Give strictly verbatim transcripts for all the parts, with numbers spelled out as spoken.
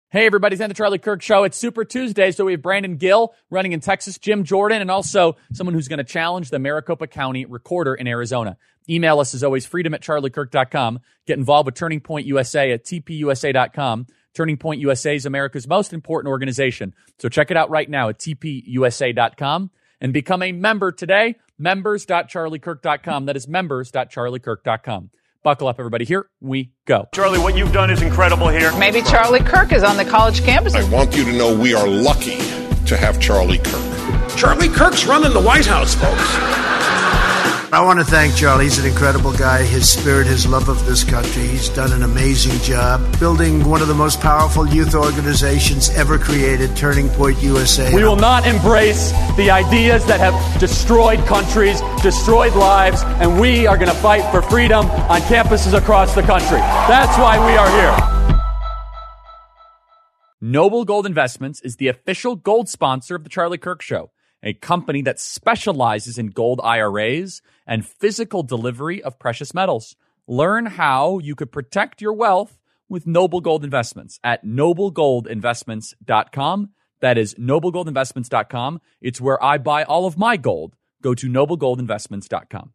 Hey, everybody, it's the Charlie Kirk Show. It's Super Tuesday, so we have Brandon Gill running in Texas, Jim Jordan, and also someone who's going to challenge the Maricopa County Recorder in Arizona. Email us, as always, freedom at charlie kirk dot com. Get involved with Turning Point U S A at t p u s a dot com. Turning Point U S A is America's most important organization, so check it out right now at t p u s a dot com and become a member today, members dot charlie kirk dot com. That is members dot charlie kirk dot com. Buckle up, everybody. Here we go. Charlie, what you've done is incredible here. Maybe Charlie Kirk is on the college campus. I want you to know we are lucky to have Charlie Kirk. Charlie Kirk's running the White House, folks. I want to thank Charlie. He's an incredible guy. His spirit, his love of this country. He's done an amazing job building one of the most powerful youth organizations ever created, Turning Point U S A. We will not embrace the ideas that have destroyed countries, destroyed lives, and we are going to fight for freedom on campuses across the country. That's why we are here. Noble Gold Investments is the official gold sponsor of The Charlie Kirk Show, a company that specializes in gold I R As and physical delivery of precious metals. Learn how you could protect your wealth with Noble Gold Investments at noble gold investments dot com. That is noble gold investments dot com. It's where I buy all of my gold. Go to noble gold investments dot com.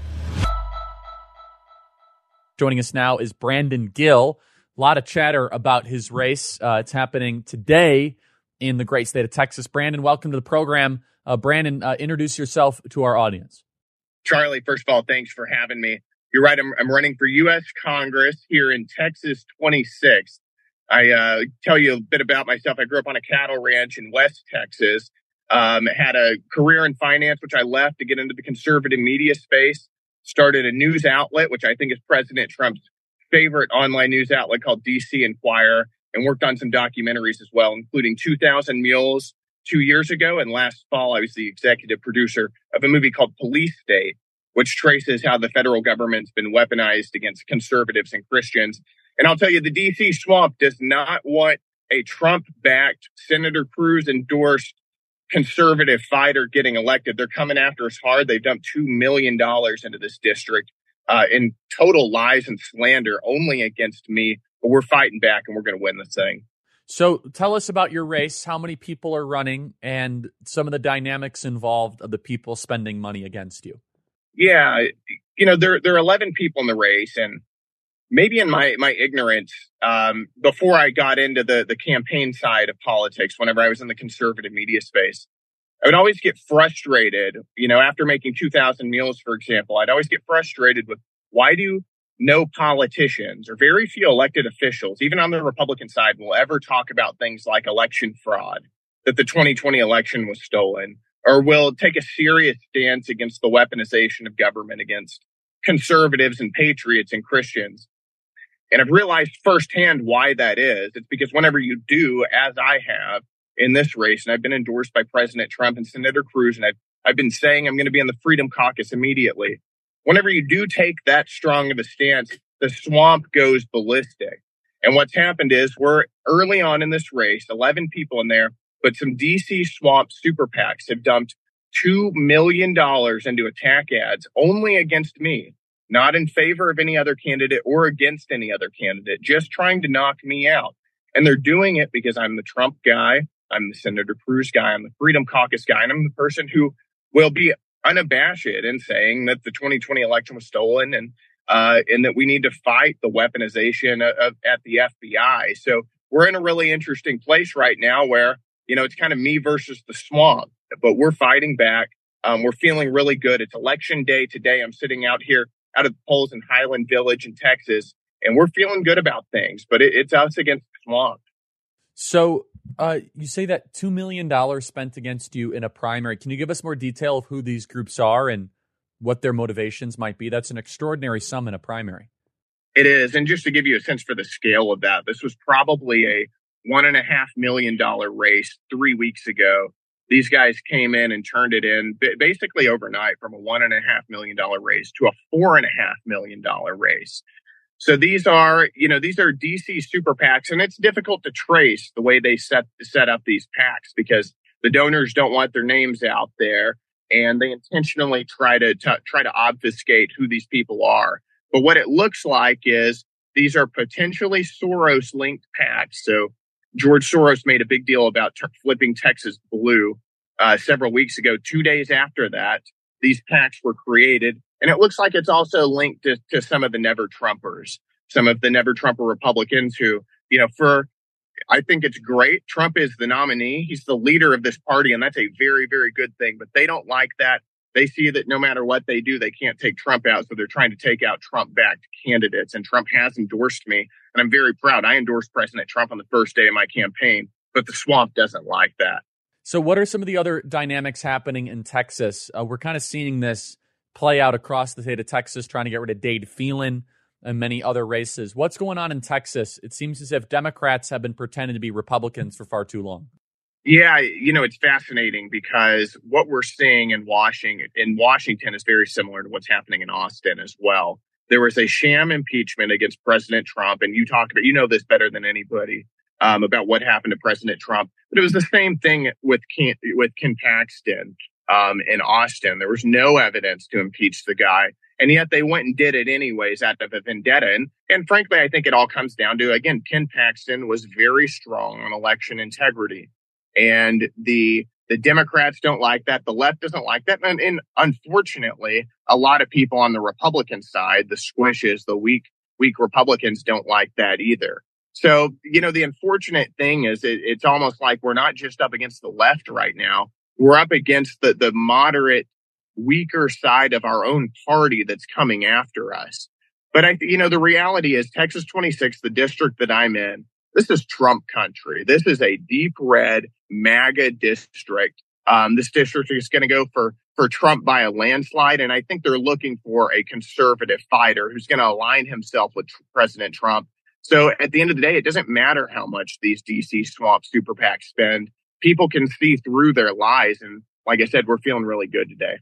Joining us now is Brandon Gill. A lot of chatter about his race. Uh, it's happening today in the great state of Texas. Brandon, welcome to the program. Uh, Brandon, uh, introduce yourself to our audience. Charlie, first of all, thanks for having me. You're right. I'm, I'm running for U S Congress here in Texas twenty-six. I uh, tell you a bit about myself. I grew up on a cattle ranch in West Texas. Um, had a career in finance, which I left to get into the conservative media space. Started a news outlet, which I think is President Trump's favorite online news outlet, called D C Inquirer, and worked on some documentaries as well, including two thousand Mules two years ago. And last fall, I was the executive producer of a movie called Police State, which traces how the federal government's been weaponized against conservatives and Christians. And I'll tell you, the D C swamp does not want a Trump-backed, Senator Cruz-endorsed conservative fighter getting elected. They're coming after us hard. They've dumped two million dollars into this district uh, in total lies and slander only against me. But we're fighting back, and we're going to win this thing. So tell us about your race, how many people are running, and some of the dynamics involved of the people spending money against you. Yeah, you know, there, there are eleven people in the race, and maybe in my, my ignorance, um, before I got into the, the campaign side of politics, whenever I was in the conservative media space, I would always get frustrated, you know, after making two thousand Mules, for example, I'd always get frustrated with, why do no politicians or very few elected officials, even on the Republican side, will ever talk about things like election fraud, that the twenty twenty election was stolen, or will take a serious stance against the weaponization of government against conservatives and patriots and Christians. And I've realized firsthand why that is. It's because whenever you do, as I have in this race, and I've been endorsed by President Trump and Senator Cruz, and I've, I've been saying I'm going to be in the Freedom Caucus immediately. Whenever you do take that strong of a stance, the swamp goes ballistic. And what's happened is we're early on in this race, eleven people in there, but some D C swamp super PACs have dumped two million dollars into attack ads only against me, not in favor of any other candidate or against any other candidate, just trying to knock me out. And they're doing it because I'm the Trump guy, I'm the Senator Cruz guy, I'm the Freedom Caucus guy, and I'm the person who will be unabashed in saying that the twenty twenty election was stolen and uh, and that we need to fight the weaponization of, of, at the F B I. So we're in a really interesting place right now where, you know, it's kind of me versus the swamp, but we're fighting back. Um, we're feeling really good. It's election day today. I'm sitting out here out of the polls in Highland Village in Texas, and we're feeling good about things, but it, it's us against the swamp. So uh, you say that two million dollars spent against you in a primary. Can you give us more detail of who these groups are and what their motivations might be? That's an extraordinary sum in a primary. It is. And just to give you a sense for the scale of that, this was probably a one and a half million dollar race three weeks ago. These guys came in and turned it in basically overnight from a one and a half million dollar race to a four and a half million dollar race. So these are, you know, these are D C super PACs, and it's difficult to trace the way they set set up these PACs because the donors don't want their names out there, and they intentionally try to t- try to obfuscate who these people are. But what it looks like is these are potentially Soros-linked PACs. So George Soros made a big deal about t- flipping Texas blue uh, several weeks ago. Two days after that, these PACs were created. And it looks like it's also linked to, to some of the never-Trumpers, some of the never-Trumper Republicans who, you know, for, I think it's great. Trump is the nominee. He's the leader of this party, and that's a very, very good thing. But they don't like that. They see that no matter what they do, they can't take Trump out. So they're trying to take out Trump-backed candidates. And Trump has endorsed me. And I'm very proud. I endorsed President Trump on the first day of my campaign. But the swamp doesn't like that. So what are some of the other dynamics happening in Texas? Uh, we're kind of seeing this play out across the state of Texas, trying to get rid of Dade Phelan and many other races. What's going on in Texas? It seems as if Democrats have been pretending to be Republicans for far too long. Yeah, you know, it's fascinating because what we're seeing in Washington, in Washington is very similar to what's happening in Austin as well. There was a sham impeachment against President Trump, and you talk about, you know this better than anybody, um, about what happened to President Trump. But it was the same thing with Ken, with Ken Paxton um, in Austin. There was no evidence to impeach the guy, and yet they went and did it anyways out of a vendetta. And, and frankly, I think it all comes down to, again, Ken Paxton was very strong on election integrity. And the the Democrats don't like that. The left doesn't like that. And, and unfortunately, a lot of people on the Republican side, the squishes, the weak, weak Republicans don't like that either. So, you know, the unfortunate thing is it, it's almost like we're not just up against the left right now. We're up against the, the moderate, weaker side of our own party that's coming after us. But, I, you know, the reality is Texas twenty-six, the district that I'm in, this is Trump country. This is a deep red MAGA district. Um, this district is going to go for, for Trump by a landslide. And I think they're looking for a conservative fighter who's going to align himself with President Trump. So at the end of the day, it doesn't matter how much these D C swamp super PACs spend. People can see through their lies. And like I said, we're feeling really good today.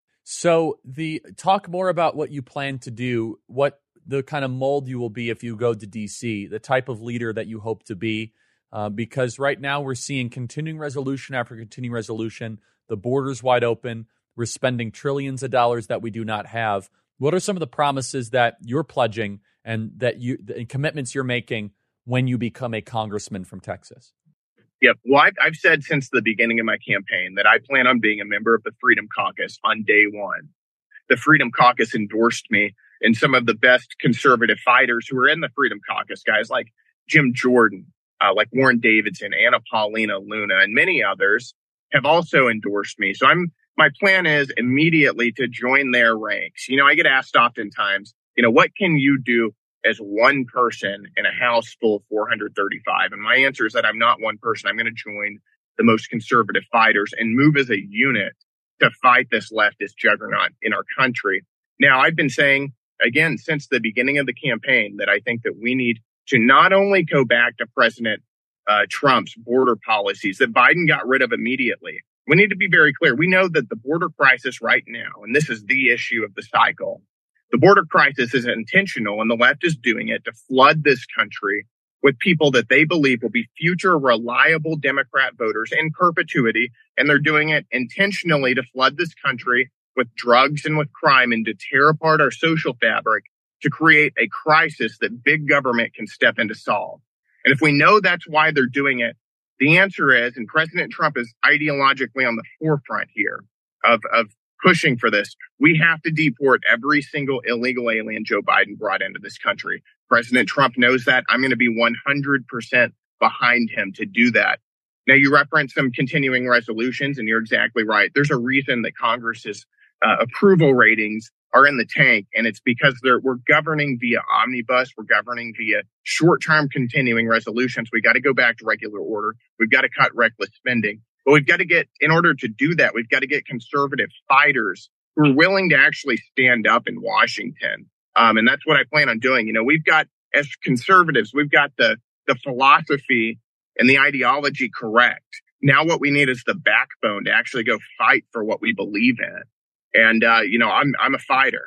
So the talk more about what you plan to do, what the kind of mold you will be if you go to D C, the type of leader that you hope to be, uh, because right now we're seeing continuing resolution after continuing resolution. The border's wide open. We're spending trillions of dollars that we do not have. What are some of the promises that you're pledging and that you the commitments you're making when you become a congressman from Texas? Yep. Well, I've, I've said since the beginning of my campaign that I plan on being a member of the Freedom Caucus on day one. The Freedom Caucus endorsed me, and some of the best conservative fighters who are in the Freedom Caucus, guys like Jim Jordan, uh, like Warren Davidson, Anna Paulina Luna, and many others have also endorsed me. So I'm, my plan is immediately to join their ranks. You know, I get asked oftentimes, you know, what can you do as one person in a house full of four hundred thirty-five? And my answer is that I'm not one person. I'm going to join the most conservative fighters and move as a unit to fight this leftist juggernaut in our country. Now, I've been saying, again, since the beginning of the campaign, that I think that we need to not only go back to President uh, Trump's border policies that Biden got rid of immediately. We need to be very clear. We know that the border crisis right now, and this is the issue of the cycle, the border crisis is intentional, and the left is doing it to flood this country with people that they believe will be future reliable Democrat voters in perpetuity. And they're doing it intentionally to flood this country with drugs and with crime and to tear apart our social fabric to create a crisis that big government can step in to solve. And if we know that's why they're doing it, the answer is, and President Trump is ideologically on the forefront here of, of pushing for this, we have to deport every single illegal alien Joe Biden brought into this country. President Trump knows that. I'm going to be one hundred percent behind him to do that. Now, you referenced some continuing resolutions, and you're exactly right. There's a reason that Congress's uh, approval ratings are in the tank, and it's because they're, we're governing via omnibus. We're governing via short-term continuing resolutions. We got to go back to regular order. We've got to cut reckless spending. But we've got to get, in order to do that, we've got to get conservative fighters who are willing to actually stand up in Washington. Um, and that's what I plan on doing. You know, we've got, as conservatives, we've got the, the philosophy and the ideology correct. Now what we need is the backbone to actually go fight for what we believe in. And, uh, you know, I'm, I'm a fighter.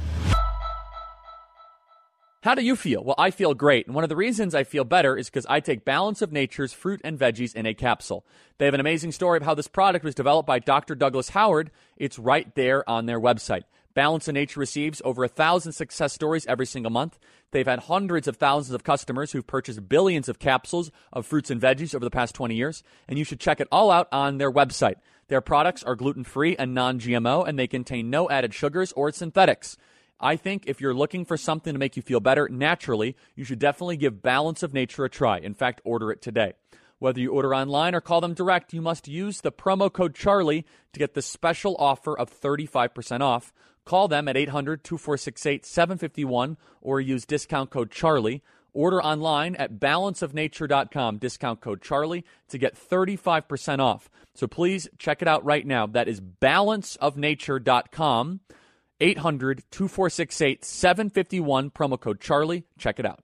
How do you feel? Well, I feel great. And one of the reasons I feel better is because I take Balance of Nature's fruit and veggies in a capsule. They have an amazing story of how this product was developed by Doctor Douglas Howard. It's right there on their website. Balance of Nature receives over a thousand success stories every single month. They've had hundreds of thousands of customers who've purchased billions of capsules of fruits and veggies over the past twenty years, and you should check it all out on their website. Their products are gluten-free and non-G M O, and they contain no added sugars or synthetics. I think if you're looking for something to make you feel better naturally, you should definitely give Balance of Nature a try. In fact, order it today. Whether you order online or call them direct, you must use the promo code Charlie to get the special offer of thirty-five percent off. Call them at eight hundred, two four six eight, seven five one or use discount code Charlie. Order online at balance of nature dot com, discount code Charlie, to get thirty-five percent off. So please check it out right now. That is balance of nature dot com, eight hundred, two four six eight, seven five one, promo code Charlie. Check it out.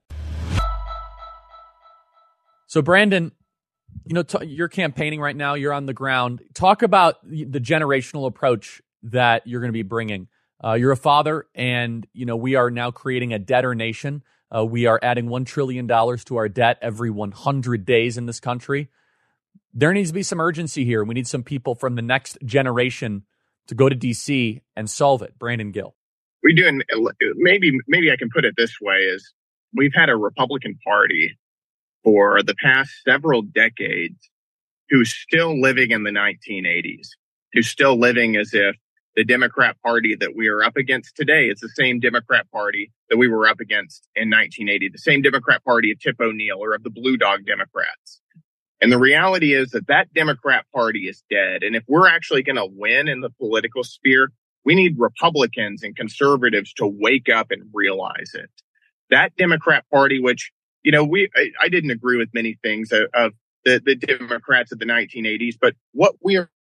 So Brandon, you know, t- you're campaigning right now. You're on the ground. Talk about the generational approach that you're going to be bringing. Uh, you're a father, and, you know, we are now creating a debtor nation. Uh, we are adding one trillion dollars to our debt every one hundred days in this country. There needs to be some urgency here. We need some people from the next generation to go to D C and solve it. Brandon Gill. We do, and maybe, maybe I can put it this way, is we've had a Republican Party for the past several decades who's still living in the nineteen eighties, who's still living as if the Democrat Party that we are up against today is the same Democrat Party that we were up against in nineteen eighty, the same Democrat Party of Tip O'Neill or of the Blue Dog Democrats. And the reality is that that Democrat Party is dead. And if we're actually going to win in the political sphere, we need Republicans and conservatives to wake up and realize it. That Democrat Party, which, you know, we I, I didn't agree with many things of, of the, the Democrats of the nineteen eighties, but what we are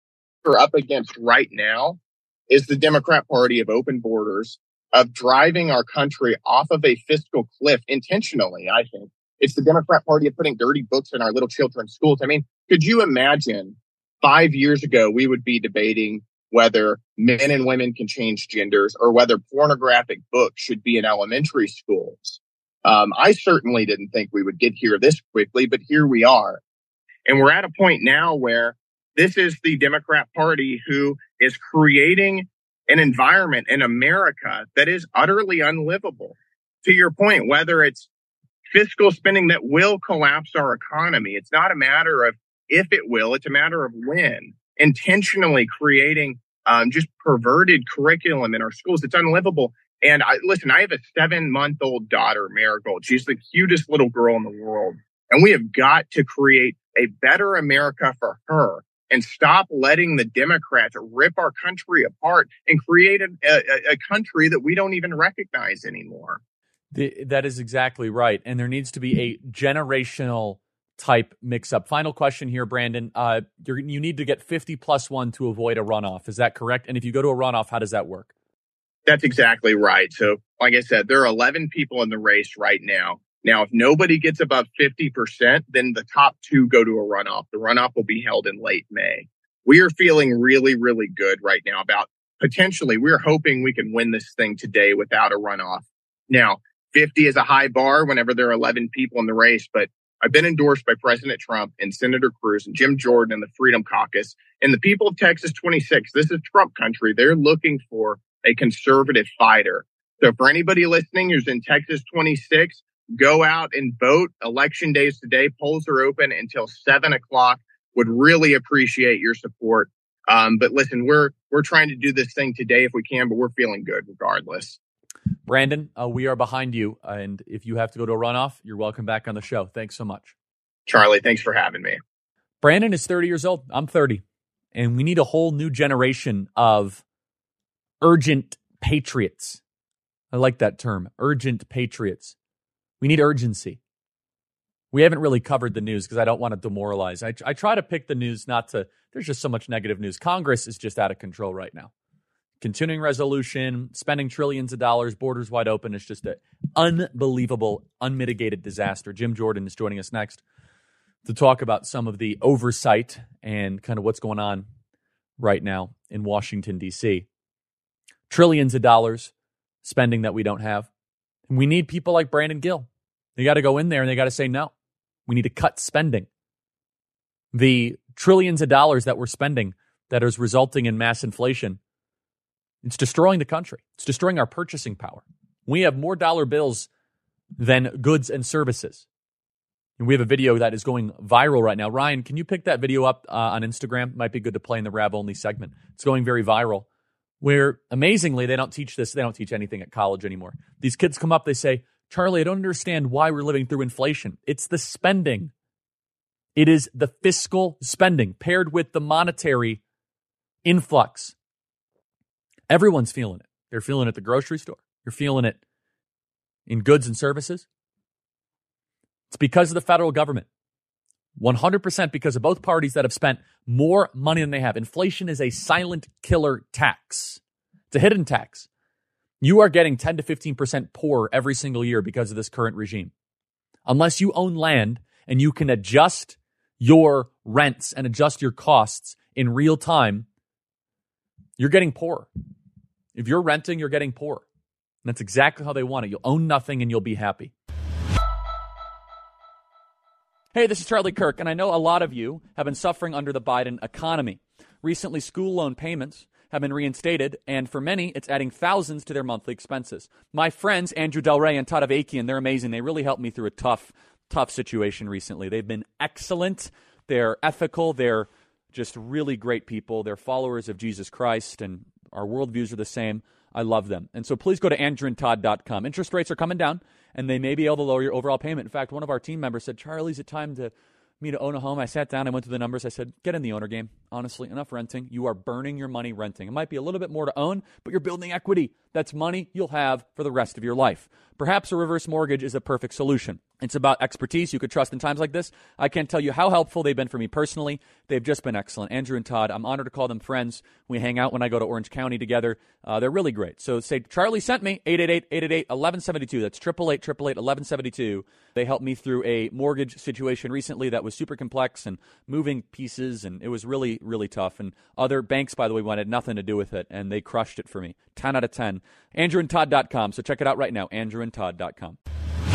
up against right now is the Democrat Party of open borders, of driving our country off of a fiscal cliff intentionally, I think. It's the Democrat Party of putting dirty books in our little children's schools. I mean, could you imagine five years ago we would be debating whether men and women can change genders or whether pornographic books should be in elementary schools? Um, I certainly didn't think we would get here this quickly, but here we are. And we're at a point now where this is the Democrat Party who is creating an environment in America that is utterly unlivable. To your point, whether it's fiscal spending that will collapse our economy, it's not a matter of if it will, it's a matter of when. Intentionally creating um, just perverted curriculum in our schools, it's unlivable. And I, listen, I have a seven-month-old daughter, Marigold. She's the cutest little girl in the world. And we have got to create a better America for her and stop letting the Democrats rip our country apart and create a, a, a country that we don't even recognize anymore. The, that is exactly right. And there needs to be a generational type mix-up. Final question here, Brandon. Uh, you're, you need to get fifty plus one to avoid a runoff. Is that correct? And if you go to a runoff, how does that work? That's exactly right. So, like I said, there are eleven people in the race right now. Now, if nobody gets above fifty percent, then the top two go to a runoff. The runoff will be held in late May. We are feeling really, really good right now about potentially, we're hoping we can win this thing today without a runoff. Now, fifty is a high bar whenever there are eleven people in the race, but I've been endorsed by President Trump and Senator Cruz and Jim Jordan and the Freedom Caucus and the people of Texas twenty-six. This is Trump country. They're looking for a conservative fighter. So for anybody listening who's in Texas twenty-six, go out and vote. Election day is today. Polls are open until seven o'clock. Would really appreciate your support. Um, but listen, we're we're trying to do this thing today if we can, but we're feeling good regardless. Brandon, uh, we are behind you. And if you have to go to a runoff, you're welcome back on the show. Thanks so much. Charlie, thanks for having me. Brandon is thirty years old. I'm thirty. And we need a whole new generation of urgent patriots. I like that term, urgent patriots. We need urgency. We haven't really covered the news because I don't want to demoralize. I, I try to pick the news not to, there's just so much negative news. Congress is just out of control right now. Continuing resolution, spending trillions of dollars, borders wide open. It's just an unbelievable, unmitigated disaster. Jim Jordan is joining us next to talk about some of the oversight and kind of what's going on right now in Washington, D C. Trillions of dollars spending that we don't have. And we need people like Brandon Gill. They got to go in there and they got to say no. We need to cut spending. The trillions of dollars that we're spending that is resulting in mass inflation, It's destroying the country. It's destroying our purchasing power. We have more dollar bills than goods and services. And we have a video that is going viral right now. Ryan, can you pick that video up uh, on Instagram? Might be good to play in the Rab Only segment. It's going very viral, where amazingly, they don't teach this. They don't teach anything at college anymore. These kids come up, they say, Charlie, I don't understand why we're living through inflation. It's the spending. It is the fiscal spending paired with the monetary influx. Everyone's feeling it. They're feeling it at the grocery store. You're feeling it in goods and services. It's because of the federal government. one hundred percent because of both parties that have spent more money than they have. Inflation is a silent killer tax. It's a hidden tax. You are getting ten to fifteen percent poorer every single year because of this current regime. Unless you own land and you can adjust your rents and adjust your costs in real time, you're getting poorer. If you're renting, you're getting poorer. And that's exactly how they want it. You'll own nothing and you'll be happy. Hey, this is Charlie Kirk, and I know a lot of you have been suffering under the Biden economy. Recently, school loan payments have been reinstated, and for many, it's adding thousands to their monthly expenses. My friends, Andrew Del Rey and Todd Avakian, they're amazing. They really helped me through a tough, tough situation recently. They've been excellent. They're ethical. They're just really great people. They're followers of Jesus Christ, and our worldviews are the same. I love them. And so please go to andrew and todd dot com. Interest rates are coming down, and they may be able to lower your overall payment. In fact, one of our team members said, Charlie, is it time to me to own a home? I sat down, I went through the numbers. I said, get in the owner game. Honestly, enough renting. You are burning your money renting. It might be a little bit more to own, but you're building equity. That's money you'll have for the rest of your life. Perhaps a reverse mortgage is a perfect solution. It's about expertise you could trust in times like this. I can't tell you how helpful they've been for me personally. They've just been excellent. Andrew and Todd, I'm honored to call them friends. We hang out when I go to Orange County together. Uh, they're really great. So say, Charlie sent me, eight eight eight, eight eight eight, one one seven two. That's eight eight eight, eight eight eight, one one seven two. They helped me through a mortgage situation recently that was super complex and moving pieces, and it was really, really tough. And other banks, by the way, wanted nothing to do with it, and they crushed it for me. ten out of ten. andrew and todd dot com. So check it out right now, andrew and todd dot com.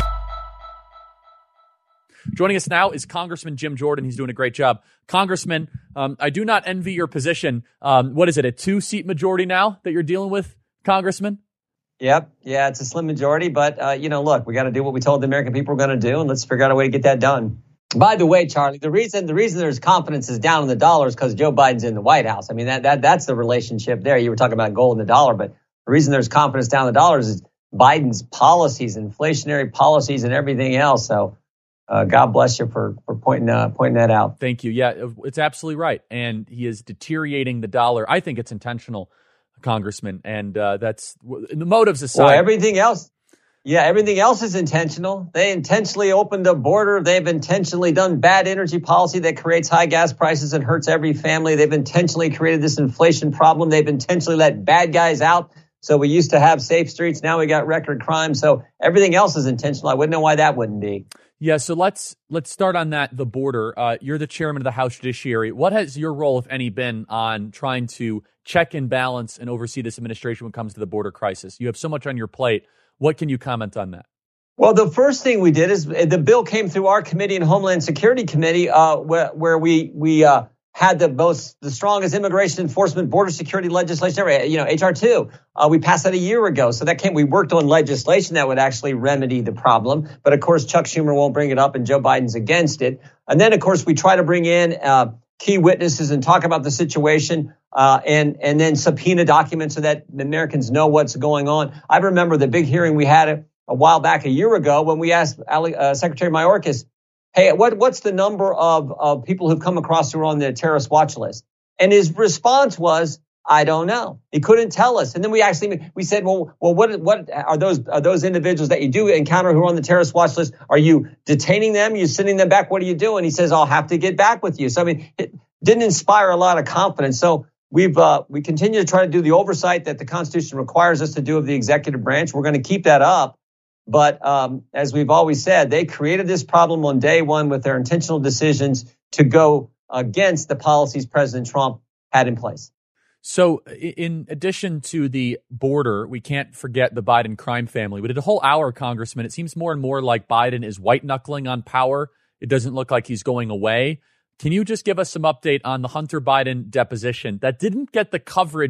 Joining us now is Congressman Jim Jordan. He's doing a great job. Congressman, um, I do not envy your position. Um, what is it, a two-seat majority now that you're dealing with, Congressman? Yep. Yeah, it's a slim majority. But, uh, you know, look, we got to do what we told the American people we're going to do, and let's figure out a way to get that done. By the way, Charlie, the reason the reason there's confidence is down in the dollar is because Joe Biden's in the White House. I mean, that that that's the relationship there. You were talking about gold and the dollar, but the reason there's confidence down in the dollars is Biden's policies, inflationary policies, and everything else. So uh, God bless you for for pointing uh, pointing that out. Thank you. Yeah, it's absolutely right. And he is deteriorating the dollar. I think it's intentional, Congressman, and uh, that's the motives aside. Well, everything else. Yeah, everything else is intentional. They intentionally opened the border. They've intentionally done bad energy policy that creates high gas prices and hurts every family. They've intentionally created this inflation problem. They've intentionally let bad guys out. So we used to have safe streets. Now we got record crime. So everything else is intentional. I wouldn't know why that wouldn't be. Yeah, so let's let's start on that, the border. Uh, you're the chairman of the House Judiciary. What has your role, if any, been on trying to check and balance and oversee this administration when it comes to the border crisis? You have so much on your plate. What can you comment on that? Well, the first thing we did is the bill came through our committee and Homeland Security Committee, uh, where, where we we uh, had the most the strongest immigration enforcement border security legislation ever. You know, H R two. Uh, we passed that a year ago, so that came. We worked on legislation that would actually remedy the problem, but of course Chuck Schumer won't bring it up, and Joe Biden's against it. And then, of course, we try to bring in uh, key witnesses and talk about the situation. Uh, and, and then subpoena documents so that Americans know what's going on. I remember the big hearing we had a, a while back, a year ago, when we asked Ali, uh, Secretary Mayorkas, hey, what, what's the number of, of people who've come across who are on the terrorist watch list? And his response was, I don't know. He couldn't tell us. And then we actually, we said, well, well, what, what are those, are those individuals that you do encounter who are on the terrorist watch list? Are you detaining them? Are you sending them back? What are you doing? He says, I'll have to get back with you. So, I mean, it didn't inspire a lot of confidence. So, We've uh, we continue to try to do the oversight that the Constitution requires us to do of the executive branch. We're going to keep that up. But um, as we've always said, they created this problem on day one with their intentional decisions to go against the policies President Trump had in place. So in addition to the border, we can't forget the Biden crime family. We did a whole hour, Congressman. It seems more and more like Biden is white knuckling on power. It doesn't look like he's going away. Can you just give us some update on the Hunter Biden deposition that didn't get the coverage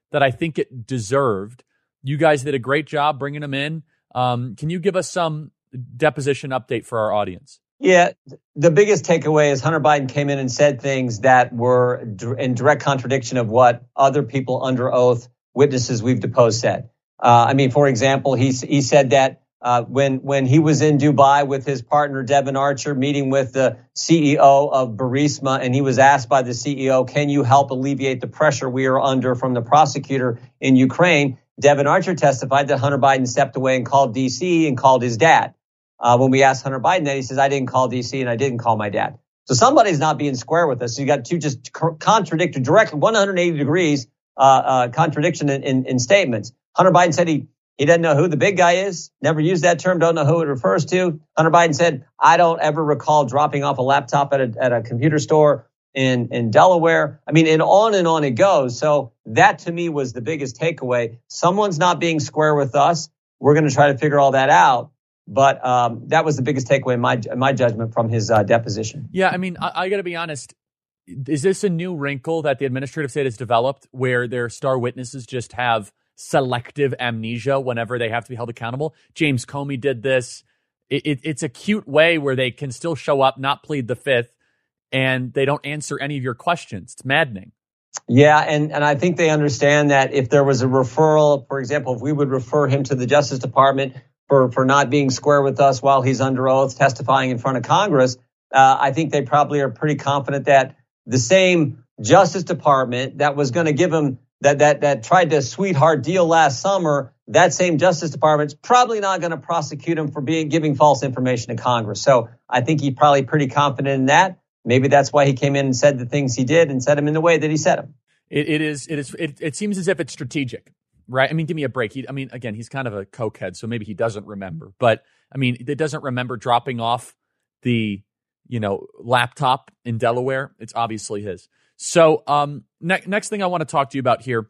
that I think it deserved. You guys did a great job bringing him in. Um, can you give us some deposition update for our audience? Yeah, the biggest takeaway is Hunter Biden came in and said things that were in direct contradiction of what other people under oath, witnesses we've deposed, said. Uh, I mean, for example, he he said that uh, when when he was in Dubai with his partner Devon Archer, meeting with the C E O of Burisma, and he was asked by the C E O, "Can you help alleviate the pressure we are under from the prosecutor in Ukraine?" Devon Archer testified that Hunter Biden stepped away and called D C and called his dad. Uh, when we asked Hunter Biden that, he says, "I didn't call D C and I didn't call my dad." So somebody's not being square with us. So you got two just contradictory, directly one hundred eighty degrees uh, uh, contradiction in, in, in statements. Hunter Biden said he he doesn't know who the big guy is. Never used that term. Don't know who it refers to. Hunter Biden said, "I don't ever recall dropping off a laptop at a, at a computer store in, in Delaware." I mean, and on and on it goes. So that to me was the biggest takeaway. Someone's not being square with us. We're going to try to figure all that out. But um, that was the biggest takeaway in my, in my judgment from his uh, deposition. Yeah, I mean, I, I got to be honest. Is this a new wrinkle that the administrative state has developed where their star witnesses just have selective amnesia whenever they have to be held accountable? James Comey did this. It, it, it's a cute way where they can still show up, not plead the fifth, and they don't answer any of your questions. It's maddening. Yeah, and, and I think they understand that if there was a referral, for example, if we would refer him to the Justice Department for, for not being square with us while he's under oath testifying in front of Congress, uh, I think they probably are pretty confident that the same Justice Department that was going to give him that that that tried to sweetheart deal last summer, that same Justice Department's probably not going to prosecute him for being giving false information to Congress. So I think he's probably pretty confident in that. Maybe that's why he came in and said the things he did and said them in the way that he said them. It, it is. It is. It, it seems as if it's strategic, right? I mean, give me a break. He, I mean, again, he's kind of a cokehead, so maybe he doesn't remember. But I mean, it doesn't remember dropping off the, you know, laptop in Delaware. It's obviously his. So um, ne- next thing I want to talk to you about here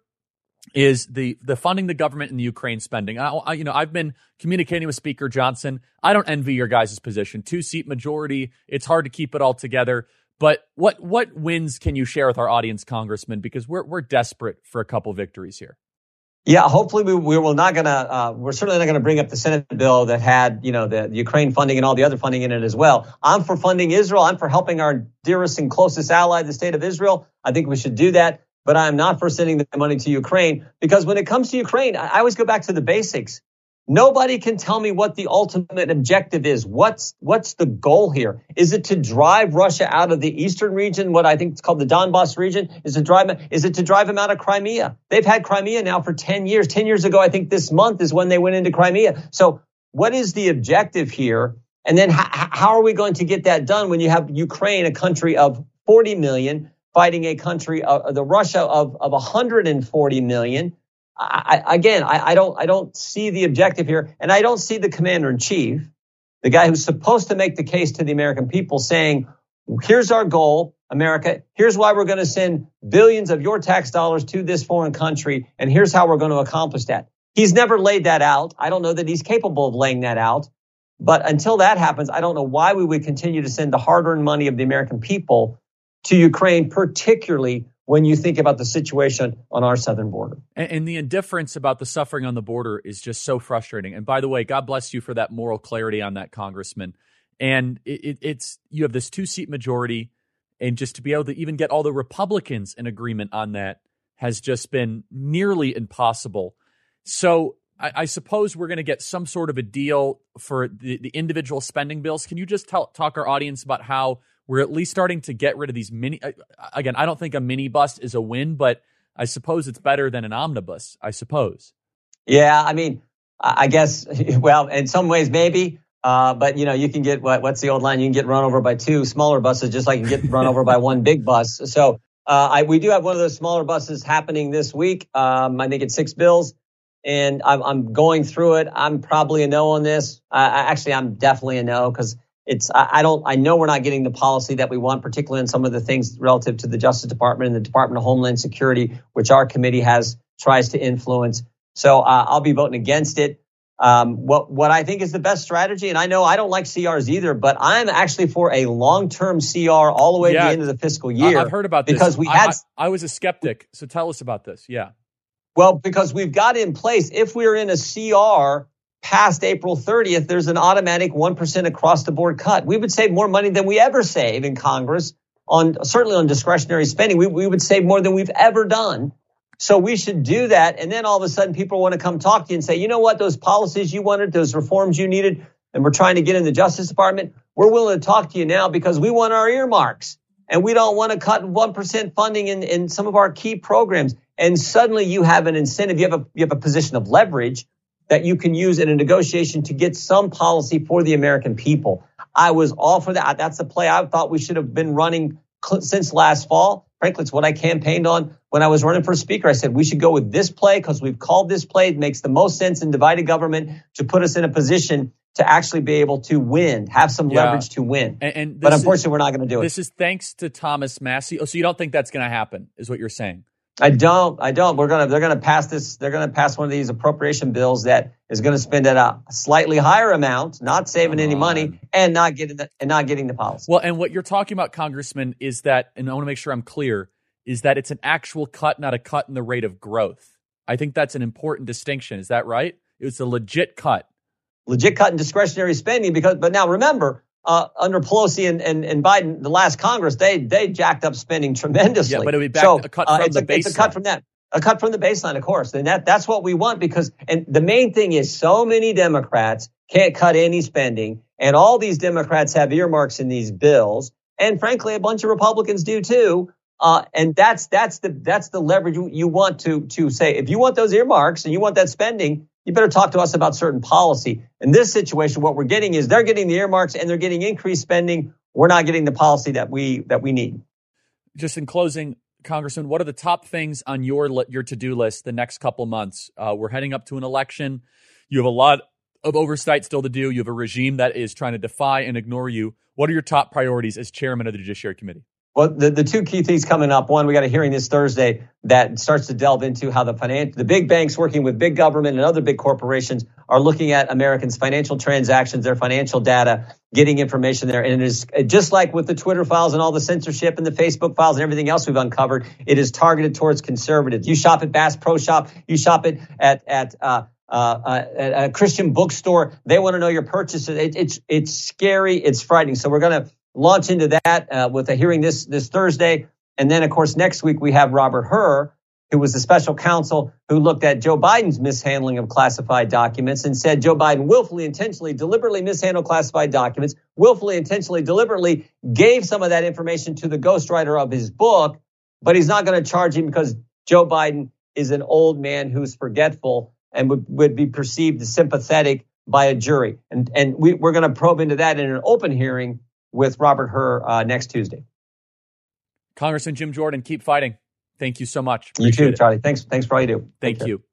is the the funding the government and the Ukraine spending. I, I, you know, I've been communicating with Speaker Johnson. I don't envy your guys' position. Two-seat majority. It's hard to keep it all together. But what what wins can you share with our audience, Congressman? Because we're we're desperate for a couple victories here. Yeah, hopefully we we will not gonna uh, we're certainly not gonna bring up the Senate bill that had, you know, the, the Ukraine funding and all the other funding in it as well. I'm for funding Israel. I'm for helping our dearest and closest ally, the state of Israel. I think we should do that. But I'm not for sending the money to Ukraine, because when it comes to Ukraine, I always go back to the basics. Nobody can tell me what the ultimate objective is. What's what's the goal here? Is it to drive Russia out of the eastern region, what I think is called the Donbass region? Is it drive is it to drive them out of Crimea? They've had Crimea now for ten years. ten years ago, I think this month is when they went into Crimea. So what is the objective here? And then how, how are we going to get that done when you have Ukraine, a country of forty million, fighting a country, uh, the Russia of, of one hundred forty million? I, again, I, I don't I don't see the objective here, and I don't see the commander in chief, the guy who's supposed to make the case to the American people, saying, here's our goal, America, here's why we're going to send billions of your tax dollars to this foreign country, and here's how we're going to accomplish that. He's never laid that out. I don't know that he's capable of laying that out. But until that happens, I don't know why we would continue to send the hard-earned money of the American people to Ukraine, particularly when you think about the situation on our southern border. And, and the indifference about the suffering on the border is just so frustrating. And by the way, God bless you for that moral clarity on that, Congressman. And it, it, it's you have this two-seat majority, and just to be able to even get all the Republicans in agreement on that has just been nearly impossible. So I, I suppose we're going to get some sort of a deal for the, the individual spending bills. Can you just tell, talk our audience about how we're at least starting to get rid of these mini. Again, I don't think a mini bus is a win, but I suppose it's better than an omnibus, I suppose. Yeah, I mean, I guess, well, in some ways, maybe. Uh, but, you know, you can get, what, what's the old line? You can get run over by two smaller buses, just like you can get run over by one big bus. So uh, I, we do have one of those smaller buses happening this week. Um, I think it's six bills. And I'm, I'm going through it. I'm probably a no on this. Uh, actually, I'm definitely a no, because It's I don't I know we're not getting the policy that we want, particularly in some of the things relative to the Justice Department and the Department of Homeland Security, which our committee has tries to influence. So uh, I'll be voting against it. Um, what what I think is the best strategy, and I know I don't like C Rs either, but I'm actually for a long-term C R all the way yeah, to the end of the fiscal year. I've heard about this because we I, had. I, I was a skeptic, so tell us about this. Yeah. Well, because we've got in place, if we're in a C R past April thirtieth, there's an automatic one percent across the board cut. We would save more money than we ever save in Congress on certainly on discretionary spending. We, we would save more than we've ever done. So we should do that. And then all of a sudden people want to come talk to you and say, you know what, those policies you wanted, those reforms you needed, and we're trying to get in the Justice Department, we're willing to talk to you now because we want our earmarks. And we don't want to cut one percent funding in, in some of our key programs. And suddenly you have an incentive. You have a, you have a position of leverage that you can use in a negotiation to get some policy for the American people. I was all for that. That's a play I thought we should have been running cl- since last fall. Frankly, it's what I campaigned on when I was running for speaker. I said we should go with this play because we've called this play. It makes the most sense in divided government to put us in a position to actually be able to win, have some yeah. leverage to win. And, and but unfortunately, is, we're not going to do it. This is thanks to Thomas Massie. Oh, so you don't think that's going to happen, is what you're saying? I don't. I don't. We're gonna. They're gonna pass this. They're gonna pass one of these appropriation bills that is going to spend at a slightly higher amount, not saving Come any on. money, and not getting the and not getting the policy. Well, and what you're talking about, Congressman, is that, and I want to make sure I'm clear, is that it's an actual cut, not a cut in the rate of growth. I think that's an important distinction. Is that right? It's a legit cut. Legit cut in discretionary spending because. But now remember. Uh, under Pelosi and, and, and Biden, the last Congress, they they jacked up spending tremendously. Yeah, but it would be back, so, a cut from uh, it's the a, baseline. It's a cut from that. A cut from the baseline, of course. And that that's what we want because, and the main thing is so many Democrats can't cut any spending. And all these Democrats have earmarks in these bills. And frankly, a bunch of Republicans do too. Uh, and that's that's the that's the leverage you, you want to to say, if you want those earmarks and you want that spending, you better talk to us about certain policy. In this situation, what we're getting is they're getting the earmarks and they're getting increased spending. We're not getting the policy that we that we need. Just in closing, Congressman, what are the top things on your your to-do list the next couple months? Uh, we're heading up to an election. You have a lot of oversight still to do. You have a regime that is trying to defy and ignore you. What are your top priorities as chairman of the Judiciary Committee? Well, the, the two key things coming up. One, we got a hearing this Thursday that starts to delve into how the finan- the big banks working with big government and other big corporations are looking at Americans' financial transactions, their financial data, getting information there. And it is just like with the Twitter files and all the censorship and the Facebook files and everything else we've uncovered, it is targeted towards conservatives. You shop at Bass Pro Shop, you shop it at, at, uh, uh, at a Christian bookstore. They want to know your purchases. It, it's, it's scary. It's frightening. So we're going to launch into that uh, with a hearing this this Thursday. And then, of course, next week we have Robert Hur, who was the special counsel who looked at Joe Biden's mishandling of classified documents and said Joe Biden willfully, intentionally, deliberately mishandled classified documents, willfully, intentionally, deliberately gave some of that information to the ghostwriter of his book, but he's not going to charge him because Joe Biden is an old man who's forgetful and would, would be perceived as sympathetic by a jury. And, and we, we're going to probe into that in an open hearing with Robert Hur uh, next Tuesday. Congressman Jim Jordan, keep fighting. Thank you so much. You Appreciate too, it. Charlie. Thanks, thanks for all you do. Thank you.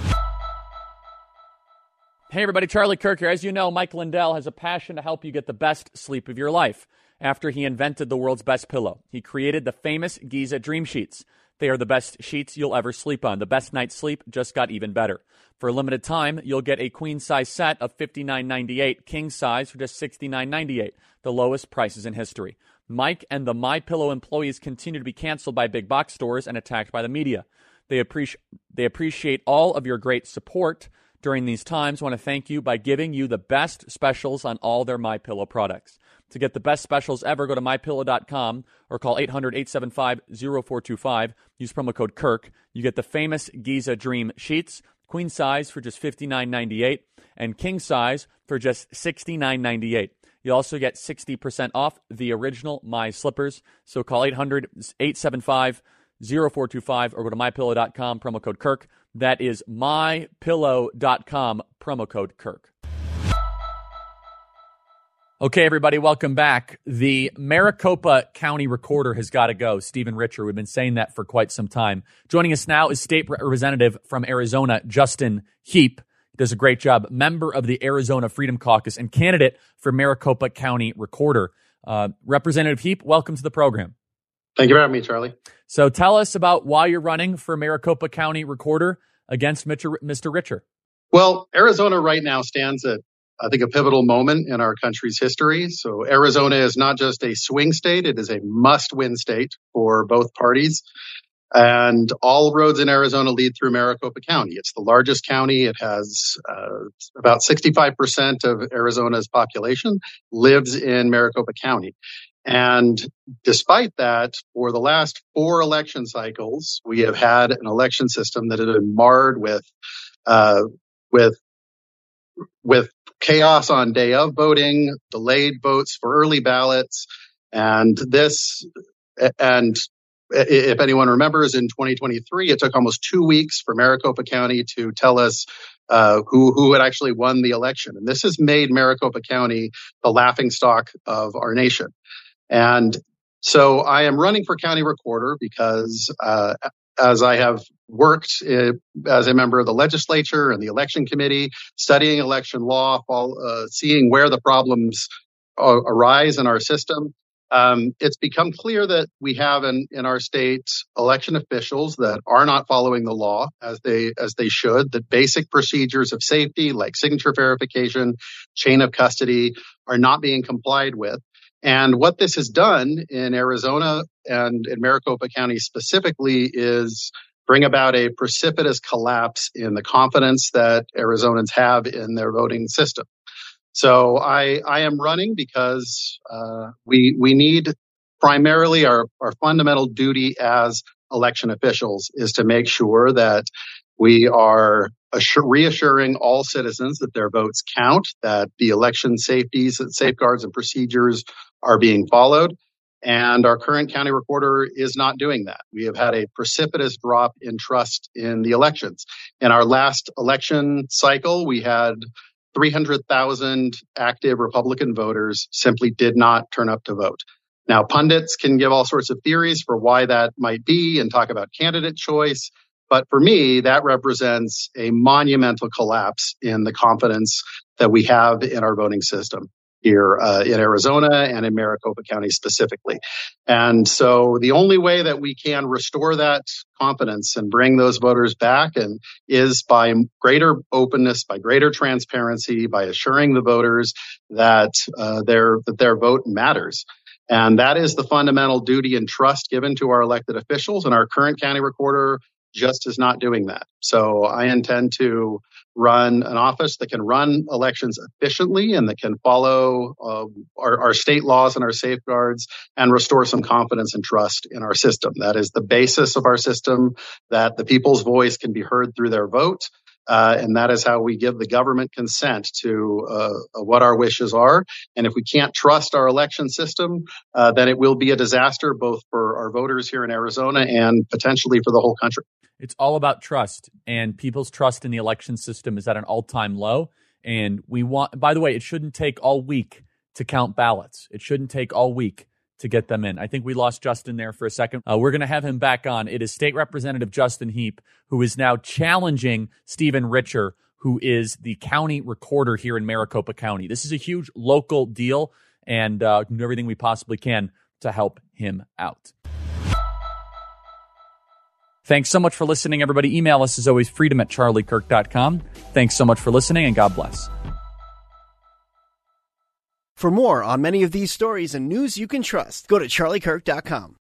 Hey, everybody. Charlie Kirk here. As you know, Mike Lindell has a passion to help you get the best sleep of your life. After he invented the world's best pillow, he created the famous Giza Dream Sheets. They are the best sheets you'll ever sleep on. The best night's sleep just got even better. For a limited time, you'll get a queen-size set of fifty-nine ninety-eight, king size for just sixty-nine ninety-eight, the lowest prices in history. Mike and the MyPillow employees continue to be canceled by big box stores and attacked by the media. They appreciate they appreciate all of your great support during these times. I want to thank you by giving you the best specials on all their MyPillow products. To get the best specials ever, go to my pillow dot com or call eight hundred, eight seven five, zero four two five. Use promo code Kirk. You get the famous Giza Dream Sheets, queen size for just fifty-nine ninety-eight, and king size for just sixty-nine ninety-eight. You also get sixty percent off the original My Slippers. So call eight hundred, eight seven five, zero four two five or go to my pillow dot com, promo code Kirk. That is my pillow dot com, promo code Kirk. Okay, everybody, welcome back. The Maricopa County Recorder has got to go. Stephen Richer, we've been saying that for quite some time. Joining us now is State Representative from Arizona, Justin Heap. He does a great job. Member of the Arizona Freedom Caucus and candidate for Maricopa County Recorder. Uh, Representative Heap, welcome to the program. Thank you for having me, Charlie. So tell us about why you're running for Maricopa County Recorder against Mister Richer. Well, Arizona right now stands at, I think, a pivotal moment in our country's history. So Arizona is not just a swing state, it is a must-win state for both parties. And all roads in Arizona lead through Maricopa County. It's the largest county. It has uh, about sixty-five percent of Arizona's population lives in Maricopa County. And despite that, for the last four election cycles, we have had an election system that has been marred with, uh, with, with chaos on day of voting, delayed votes for early ballots, and this, and if anyone remembers, in twenty twenty-three, it took almost two weeks for Maricopa County to tell us uh, who who had actually won the election, and this has made Maricopa County the laughingstock of our nation. And so I am running for county recorder because uh, as I have worked uh, as a member of the legislature and the election committee, studying election law, uh, seeing where the problems uh, arise in our system, um, it's become clear that we have in, in our state election officials that are not following the law as they as they should, that basic procedures of safety like signature verification, chain of custody are not being complied with. And what this has done in Arizona and in Maricopa County specifically is bring about a precipitous collapse in the confidence that Arizonans have in their voting system. So I, I am running because uh, we we need primarily our, our fundamental duty as election officials is to make sure that we are assure, reassuring all citizens that their votes count, that the election safeties, safeguards, and procedures are being followed. And our current county recorder is not doing that. We have had a precipitous drop in trust in the elections. In our last election cycle, we had three hundred thousand active Republican voters simply did not turn up to vote. Now, pundits can give all sorts of theories for why that might be and talk about candidate choice. But for me, that represents a monumental collapse in the confidence that we have in our voting system here uh, in Arizona and in Maricopa County specifically. And so the only way that we can restore that confidence and bring those voters back and is by greater openness, by greater transparency, by assuring the voters that uh, their that their vote matters. And that is the fundamental duty and trust given to our elected officials, and our current county recorder just is not doing that. So I intend to run an office that can run elections efficiently and that can follow uh, our, our state laws and our safeguards and restore some confidence and trust in our system. That is the basis of our system, that the people's voice can be heard through their vote. Uh, and that is how we give the government consent to uh, what our wishes are. And if we can't trust our election system, uh, then it will be a disaster both for our voters here in Arizona and potentially for the whole country. It's all about trust, and people's trust in the election system is at an all-time low. And we want, by the way, it shouldn't take all week to count ballots. It shouldn't take all week to get them in. I think we lost Justin there for a second. Uh, we're going to have him back on. It is State Representative Justin Heap, who is now challenging Stephen Richer, who is the county recorder here in Maricopa County. This is a huge local deal, and uh, do everything we possibly can to help him out. Thanks so much for listening, everybody. Email us as always, freedom at charlie kirk dot com. Thanks so much for listening, and God bless. For more on many of these stories and news you can trust, go to charlie kirk dot com.